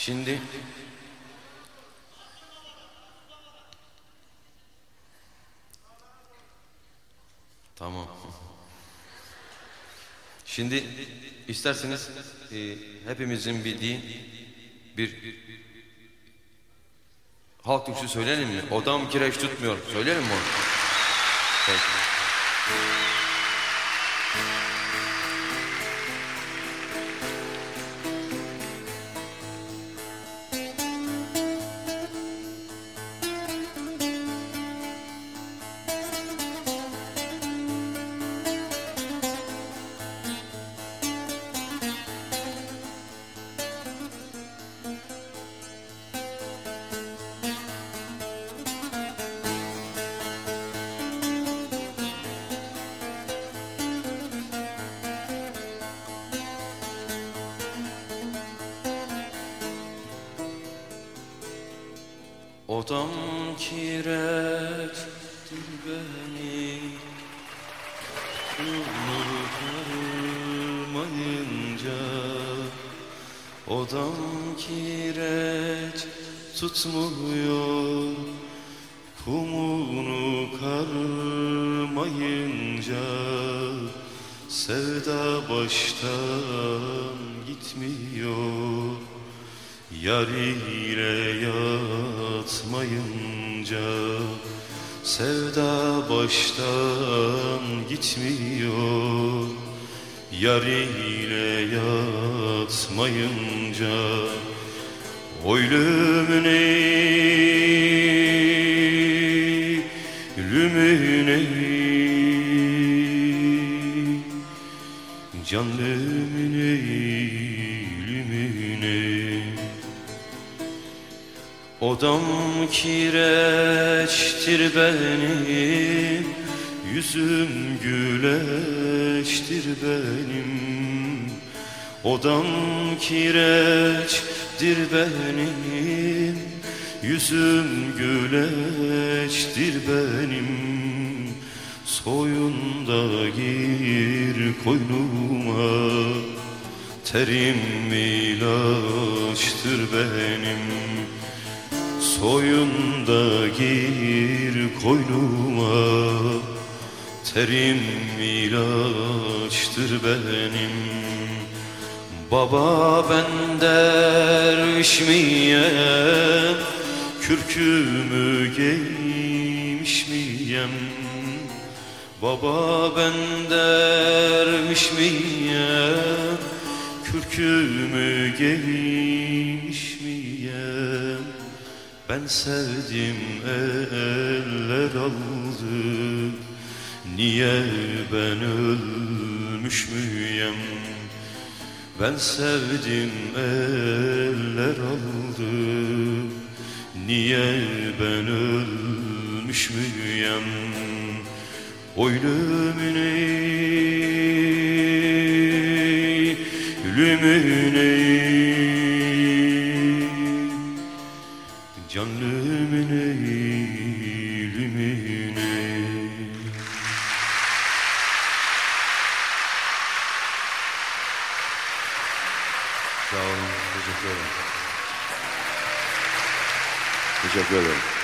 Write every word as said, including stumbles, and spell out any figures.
Şimdi tamam. Şimdi isterseniz e, hepimizin bildiği bir halk türküsü söyleyelim mi? Odam kireç tutmuyor. Söyleyelim mi onu? Peki. Odam kireçtir beni Kumru karmayınca Odam kireç tutmuyor Kumunu karmayınca Sevda baştan gitmiyor Yar ile yatmayınca Sevda baştan gitmiyor Yar ile yatmayınca Oy lümüne lümüne Can lümüne lümüne Odam kireçtir benim Yüzüm güleçtir benim Odam kireçtir benim Yüzüm güleçtir benim Soyunda gir koynuma Terim ilaçtır benim Soyunda gir koynuma Terim ilaçtır benim Baba ben derviş miyem Kürkümü giymiş miyem Baba ben derviş miyem Kürkümü giymiş miyem Ben sevdim eller aldı Niye ben ölmüş müyem Ben sevdim eller aldı Niye ben ölmüş müyem Oy lümüne lümüne Can lümüne lümüne Sağ olun, teşekkür ederim. Teşekkür ederim.